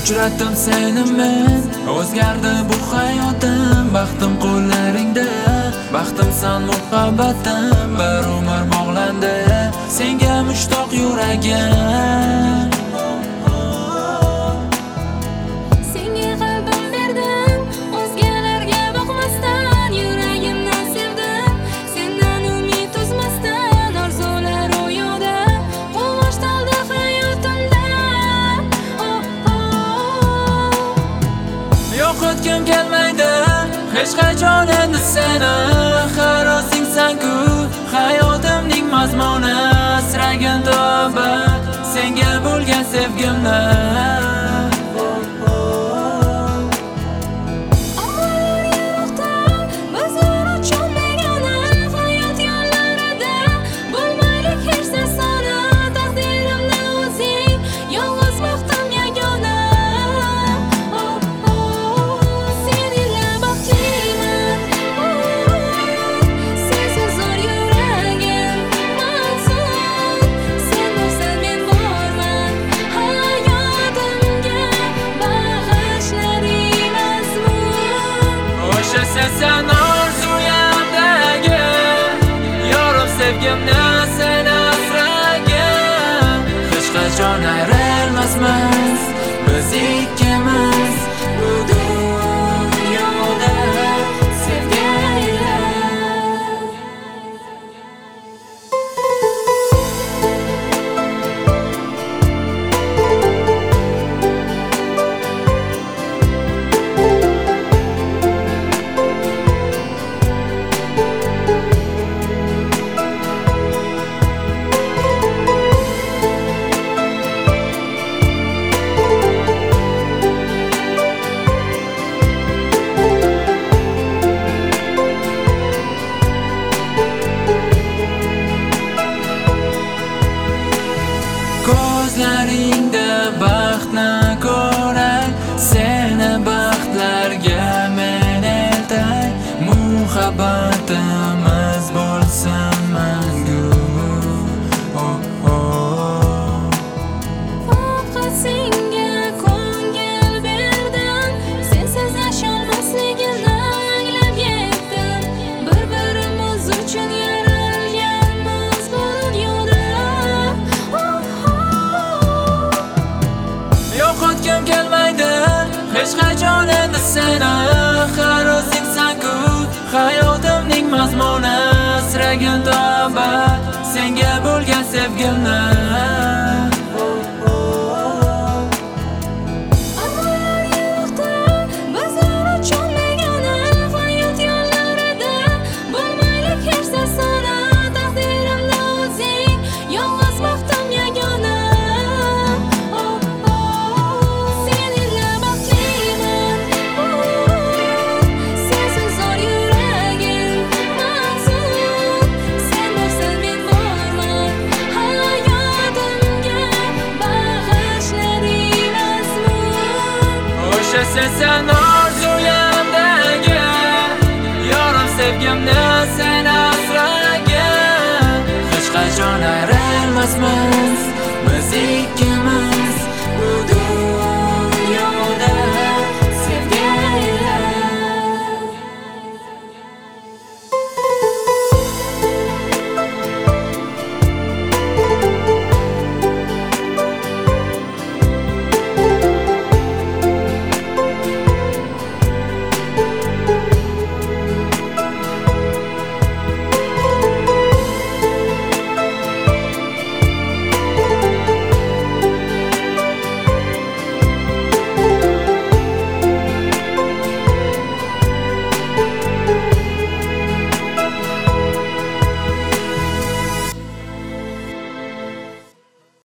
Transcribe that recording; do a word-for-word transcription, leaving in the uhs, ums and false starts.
Uchratdim seni men, o'zgardi bu hayotim. Baxtim qo'llaringda, baxtimsan muhabbatim. Bir umr bog'landi senga mushtoq yuragim. Senga qalbim berdim, o'zgalarga boqmasdan. Yuragimdan sevdim, sendan umid uzmasdan. Orzular ro'yoda, quvosh toldi hayotimda. Yo'qotgim kelmaydi hech qachon endi seni. Xarosingsan-ku hayotimning mazmuni. Asragin tavbat senga bo'lgan sevgimdan. Sen orzuyamdagi yorim sevgimni sen asragin. Hech qachon ayrilmasmiz biz ikkimiz bu dunyoda sevgilar. Ko'zlaringda baxtni ko'ray, seni baxtlarga men eltay. Muhabbatimiz bo'lsin mangu. Oh, oh. Faqat senga ko'ngil berdim, sensiz yasholmasligimni anglab yetdim. Bir-birimiz uchun yaralganmiz bu dunyoda. Yo'qotgim kelmaydi hech qachon endi seni. Xarosingsan-ku hayotimning mazmuni. Asragin tavbat senga bo'lgan sevgimdan. Sen orzuyamdagi yorim sevgimni sen asragin. Hech qachon ayrilmasmiz